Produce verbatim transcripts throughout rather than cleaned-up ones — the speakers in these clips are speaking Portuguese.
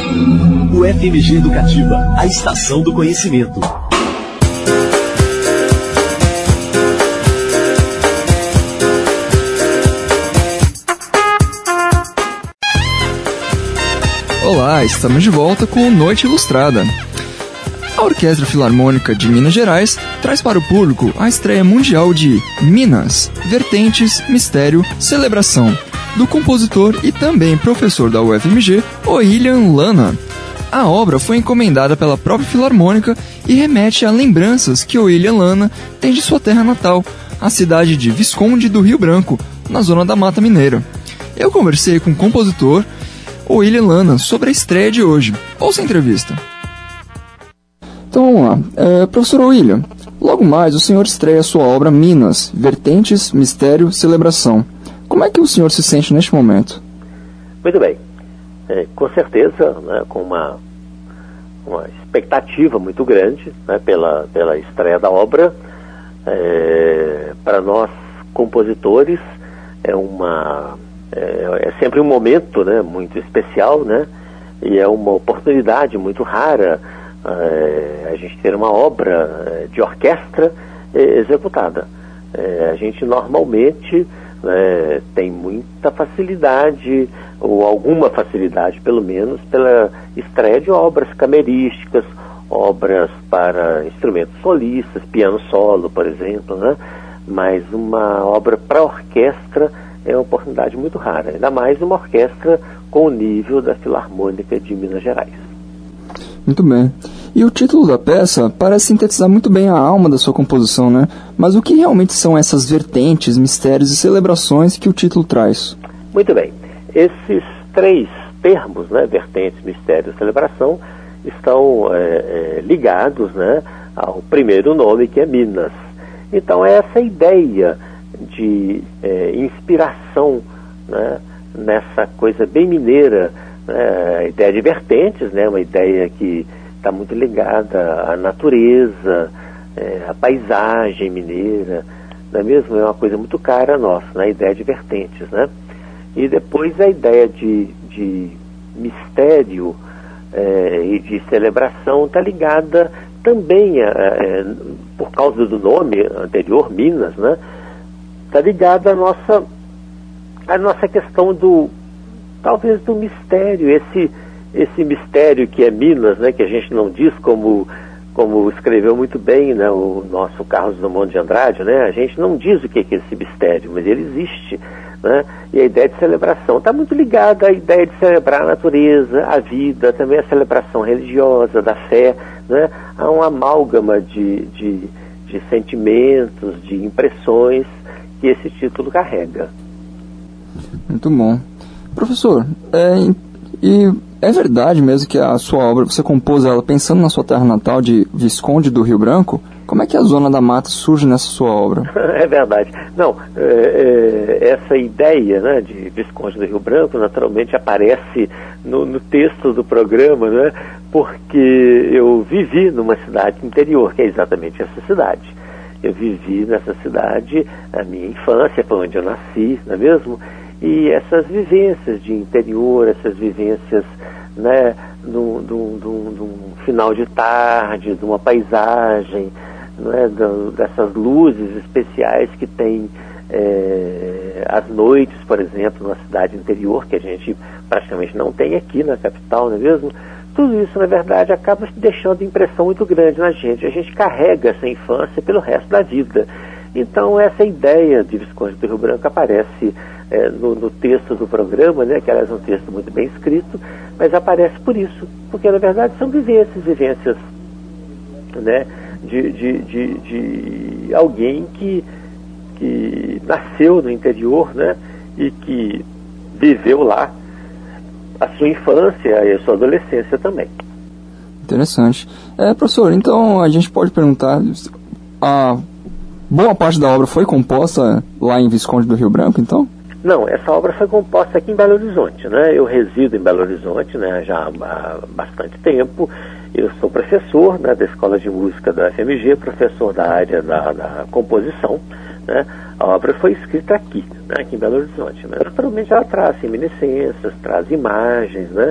O F M G Educativa, a estação do conhecimento. Olá, estamos de volta com Noite Ilustrada. A Orquestra Filarmônica de Minas Gerais traz para o público a estreia mundial de Minas, Vertentes, Mistério, Celebração, do compositor e também professor da U F M G, Oílian Lana. A obra foi encomendada pela própria Filarmônica e remete a lembranças que Oílian Lana tem de sua terra natal, a cidade de Visconde do Rio Branco, na zona da Mata Mineira. Eu conversei com o compositor Oílian Lana sobre a estreia de hoje. Ouça a entrevista. Então vamos lá. É, professor Oílian, logo mais o senhor estreia a sua obra Minas, Vertentes, Mistério, Celebração. Como é que o senhor se sente neste momento? Muito bem. É, com certeza, né, com uma, uma expectativa muito grande, né, pela, pela estreia da obra. É, para nós, compositores, é, uma, é, é sempre um momento, né, muito especial, né, e é uma oportunidade muito rara é, a gente ter uma obra de orquestra é, executada. É, a gente normalmente é, tem muita facilidade, ou alguma facilidade pelo menos, pela estreia de obras camerísticas, obras para instrumentos solistas, piano solo, por exemplo, né? Mas uma obra para orquestra é uma oportunidade muito rara, ainda mais uma orquestra com o nível da Filarmônica de Minas Gerais. Muito bem. E o título da peça parece sintetizar muito bem a alma da sua composição, né? Mas o que realmente são essas vertentes, mistérios e celebrações que o título traz? Muito bem. Esses três termos, né, vertentes, mistério e celebração, estão é, é, ligados, né, ao primeiro nome, que é Minas. Então, é essa ideia de é, inspiração, né, nessa coisa bem mineira, né, a ideia de vertentes, né, uma ideia que está muito ligada à natureza, é, à paisagem mineira, não é mesmo? É uma coisa muito cara a nossa, né, a ideia de vertentes, né? E depois a ideia de, de mistério é, e de celebração está ligada também, a, a, por causa do nome anterior, Minas, né? Está ligada à nossa, à nossa questão do, talvez do mistério, esse, esse mistério que é Minas, né? Que a gente não diz como, como escreveu muito bem, né, o nosso Carlos Drummond de Andrade, né? A gente não diz o que é esse mistério, mas ele existe. Né? E a ideia de celebração está muito ligada à ideia de celebrar a natureza, a vida, também a celebração religiosa, da fé, né? Há uma amálgama de, de, de sentimentos, de impressões que esse título carrega. Muito bom. Professor, é, e é verdade mesmo que a sua obra, você compôs ela pensando na sua terra natal de Visconde do Rio Branco? Como é que a Zona da Mata surge nessa sua obra? É verdade. Não, é, é, essa ideia, né, de Visconde do Rio Branco naturalmente aparece no, no texto do programa, né, porque eu vivi numa cidade interior, que é exatamente essa cidade. Eu vivi nessa cidade a minha infância, foi onde eu nasci, não é mesmo? E essas vivências de interior, essas vivências, né, num, num, num, num final de tarde, de uma paisagem, não é, do, dessas luzes especiais que tem é, as noites, por exemplo, na cidade interior, que a gente praticamente não tem aqui na capital, não é mesmo? Tudo isso, na verdade, acaba deixando impressão muito grande na gente. A gente carrega essa infância pelo resto da vida. Então, essa ideia de Visconde do Rio Branco aparece é, no, no texto do programa, né, que aliás é um texto muito bem escrito, mas aparece por isso, porque, na verdade, são vivências, vivências, né, De, de, de, de alguém que, que nasceu no interior, né, e que viveu lá a sua infância e a sua adolescência também. Interessante. É, professor, então a gente pode perguntar, a boa parte da obra foi composta lá em Visconde do Rio Branco, então? Não, essa obra foi composta aqui em Belo Horizonte, né? Eu resido em Belo Horizonte, né, já há bastante tempo. Eu sou professor, né, da Escola de Música da F M G, professor da área da, da composição, né? A obra foi escrita aqui, né, aqui em Belo Horizonte. Mas, naturalmente, ela traz reminiscências, traz imagens, né?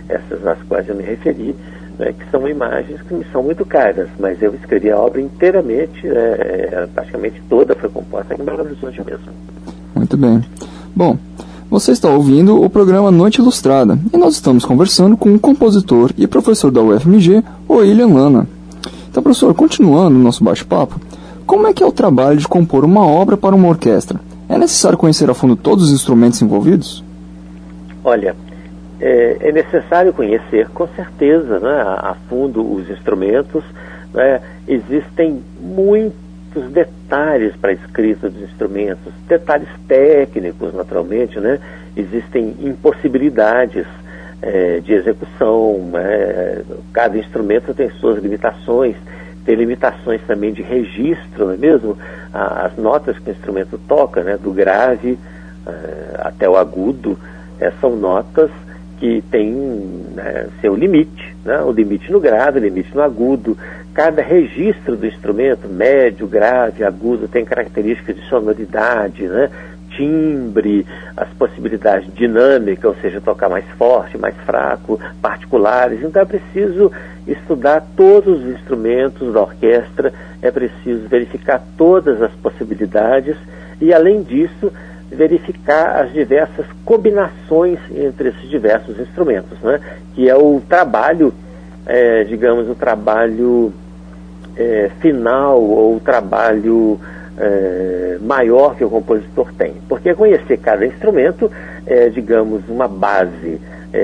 essas às quais eu me referi, né, que são imagens que me são muito caras, mas eu escrevi a obra inteiramente, é, praticamente toda foi composta aqui em Belo Horizonte mesmo. Muito bem. Bom, você está ouvindo o programa Noite Ilustrada, e nós estamos conversando com o compositor e professor da U F M G, o William Lana. Então, professor, continuando o nosso bate-papo, como é que é o trabalho de compor uma obra para uma orquestra? É necessário conhecer a fundo todos os instrumentos envolvidos? Olha, é, é necessário conhecer, com certeza, né, a, a fundo os instrumentos, né? Existem muitos detalhes para a escrita dos instrumentos, detalhes técnicos, naturalmente, né? Existem impossibilidades é, de execução, né? Cada instrumento tem suas limitações, tem limitações também de registro, não é mesmo? As notas que o instrumento toca, né, do grave uh, até o agudo, uh, são notas que têm, né, seu limite, né? O limite no grave, o limite no agudo. Cada registro do instrumento, médio, grave, agudo, tem características de sonoridade, né? Timbre, as possibilidades dinâmicas, ou seja, tocar mais forte, mais fraco, particulares. Então é preciso estudar todos os instrumentos da orquestra, é preciso verificar todas as possibilidades e, além disso, verificar as diversas combinações entre esses diversos instrumentos, né? Que é o trabalho, é, digamos, o trabalho é, final, ou o trabalho É, maior que o compositor tem, porque conhecer cada instrumento é, digamos, uma base,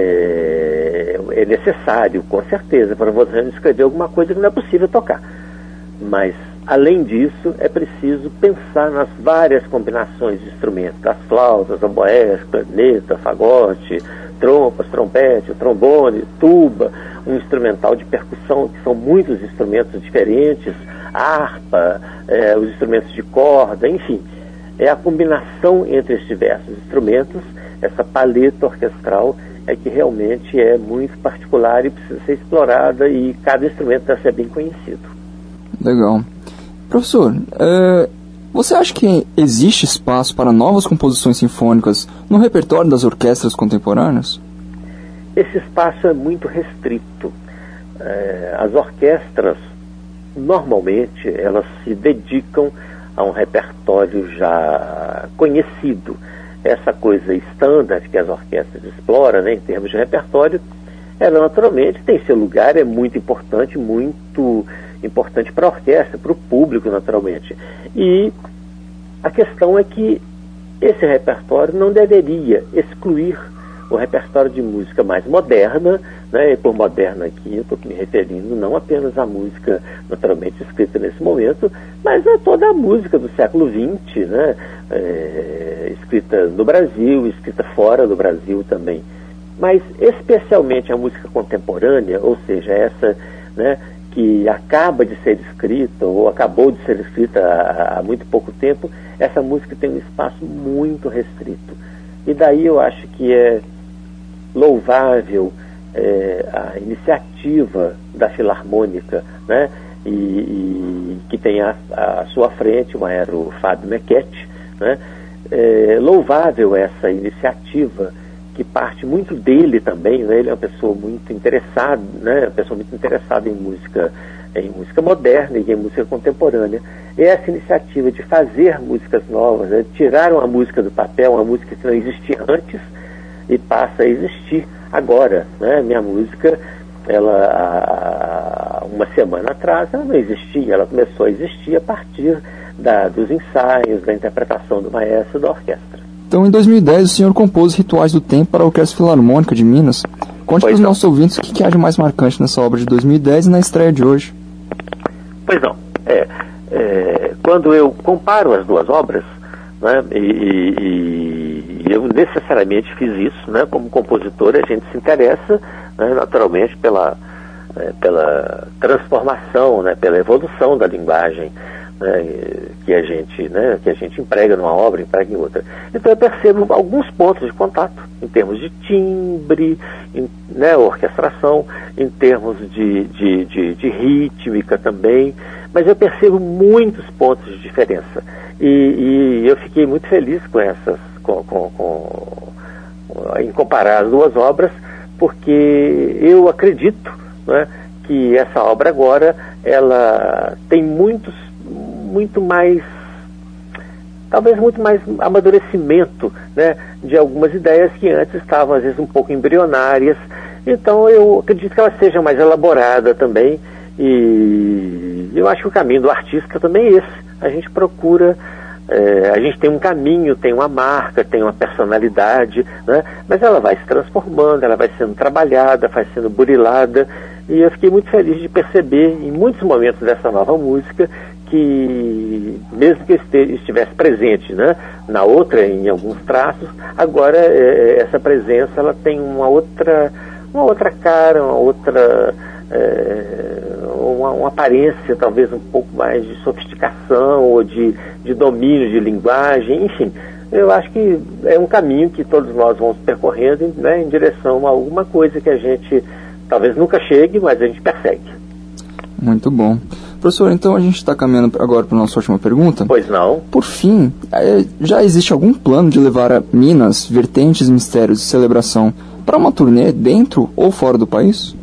é, é necessário, com certeza, para você escrever alguma coisa que não é possível tocar, mas além disso é preciso pensar nas várias combinações de instrumentos, das flautas, oboés, clarineta, fagote, trompas, trompete, trombone, tuba, um instrumental de percussão, que são muitos instrumentos diferentes, harpa, é, os instrumentos de corda, enfim, é a combinação entre esses diversos instrumentos, essa paleta orquestral é que realmente é muito particular e precisa ser explorada, e cada instrumento deve ser bem conhecido. Legal. Professor, é, você acha que existe espaço para novas composições sinfônicas no repertório das orquestras contemporâneas? Esse espaço é muito restrito. É, as orquestras, normalmente, elas se dedicam a um repertório já conhecido. Essa coisa standard que as orquestras exploram, né, em termos de repertório, ela naturalmente tem seu lugar, é muito importante, muito importante para a orquestra, para o público, naturalmente. E a questão é que esse repertório não deveria excluir o repertório de música mais moderna, né? E por moderna aqui eu estou me referindo não apenas à música naturalmente escrita nesse momento, mas a toda a música do século vinte, né? É, escrita no Brasil, escrita fora do Brasil também. Mas especialmente a música contemporânea, ou seja, essa, né, que acaba de ser escrita, ou acabou de ser escrita há, há muito pouco tempo, essa música tem um espaço muito restrito. E daí eu acho que é louvável é, a iniciativa da Filarmônica, né, e, e que tem à, à sua frente o maestro Fábio Mequete, né, é, louvável essa iniciativa, que parte muito dele também, né? Ele é uma pessoa muito interessada, né? Uma pessoa muito interessada em música, em música moderna e em música contemporânea. E essa iniciativa de fazer músicas novas, né? Tirar uma música do papel, uma música que não existia antes e passa a existir agora, né? Minha música, ela, há uma semana atrás, ela não existia, ela começou a existir a partir da, dos ensaios, da interpretação do maestro da orquestra. Então, em dois mil e dez, o senhor compôs Rituais do Tempo para a Orquestra Filarmônica de Minas. Conte para os nossos ouvintes o que, que há de mais marcante nessa obra de dois mil e dez e na estreia de hoje. Pois não. É, é, quando eu comparo as duas obras, né, e, e, e eu necessariamente fiz isso, né, como compositor, a gente se interessa, né, naturalmente pela, é, pela transformação, né, pela evolução da linguagem, né, que a gente, né, que a gente emprega numa obra, emprega em outra. Então eu percebo alguns pontos de contato, em termos de timbre, em, né, orquestração, em termos de, de, de, de rítmica também, mas eu percebo muitos pontos de diferença. E, e eu fiquei muito feliz com essas, com, com, com, em comparar as duas obras, porque eu acredito, né, que essa obra agora, ela tem muitos, muito mais, talvez muito mais amadurecimento, né, de algumas ideias que antes estavam às vezes um pouco embrionárias. Então eu acredito que ela seja mais elaborada também, e eu acho que o caminho do artista também é esse. A gente procura, é, a gente tem um caminho, tem uma marca, tem uma personalidade, né, mas ela vai se transformando, ela vai sendo trabalhada, vai sendo burilada, e eu fiquei muito feliz de perceber em muitos momentos dessa nova música que, mesmo que eu estivesse presente, né, na outra, em alguns traços, agora é, essa presença ela tem uma outra, uma outra cara, uma outra, é, uma, uma aparência talvez um pouco mais de sofisticação ou de, de domínio de linguagem, enfim. Eu acho que é um caminho que todos nós vamos percorrendo, né, em direção a alguma coisa que a gente talvez nunca chegue, mas a gente persegue. Muito bom. Professor, então a gente está caminhando agora para a nossa última pergunta. Pois não. Por fim, já existe algum plano de levar a Minas, Vertentes, Mistérios e Celebração para uma turnê dentro ou fora do país?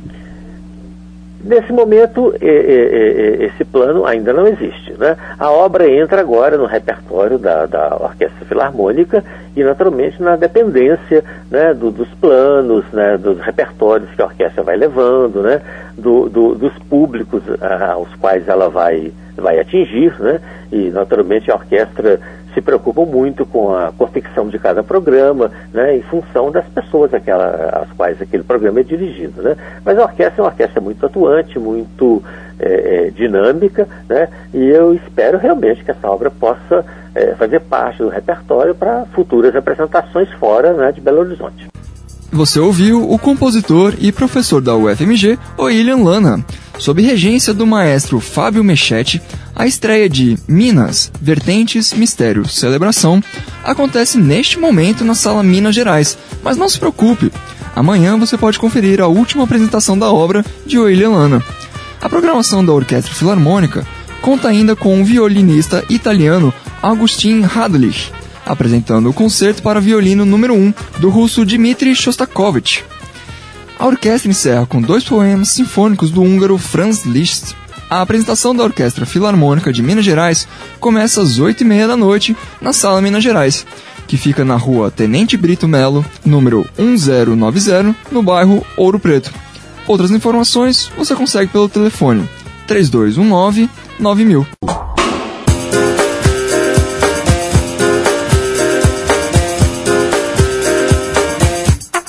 Nesse momento, esse plano ainda não existe, né? A obra entra agora no repertório da, da Orquestra Filarmônica e, naturalmente, na dependência, né, do, dos planos, né, dos repertórios que a orquestra vai levando, né, do, do, dos públicos aos quais ela vai, vai atingir, né? E, naturalmente, a orquestra se preocupa muito com a confecção de cada programa, né, em função das pessoas àquela, às quais aquele programa é dirigido, né? Mas a orquestra é uma orquestra muito atuante, muito é, é, dinâmica, né? E eu espero realmente que essa obra possa é, fazer parte do repertório para futuras apresentações fora, né, de Belo Horizonte. Você ouviu o compositor e professor da U F M G, William Lana. Sob regência do maestro Fábio Mechetti, a estreia de Minas, Vertentes, Mistério, Celebração acontece neste momento na Sala Minas Gerais, mas não se preocupe, amanhã você pode conferir a última apresentação da obra de William Lana. A programação da Orquestra Filarmônica conta ainda com o violinista italiano Augustin Hadlich, apresentando o concerto para violino número um do russo Dmitri Shostakovich. A orquestra encerra com dois poemas sinfônicos do húngaro Franz Liszt. A apresentação da Orquestra Filarmônica de Minas Gerais começa às oito e meia da noite na Sala Minas Gerais, que fica na rua Tenente Brito Melo, número mil noventa, no bairro Ouro Preto. Outras informações você consegue pelo telefone três dois um nove, nove mil.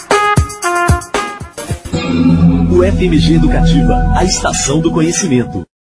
U F M G Educativa, a estação do conhecimento.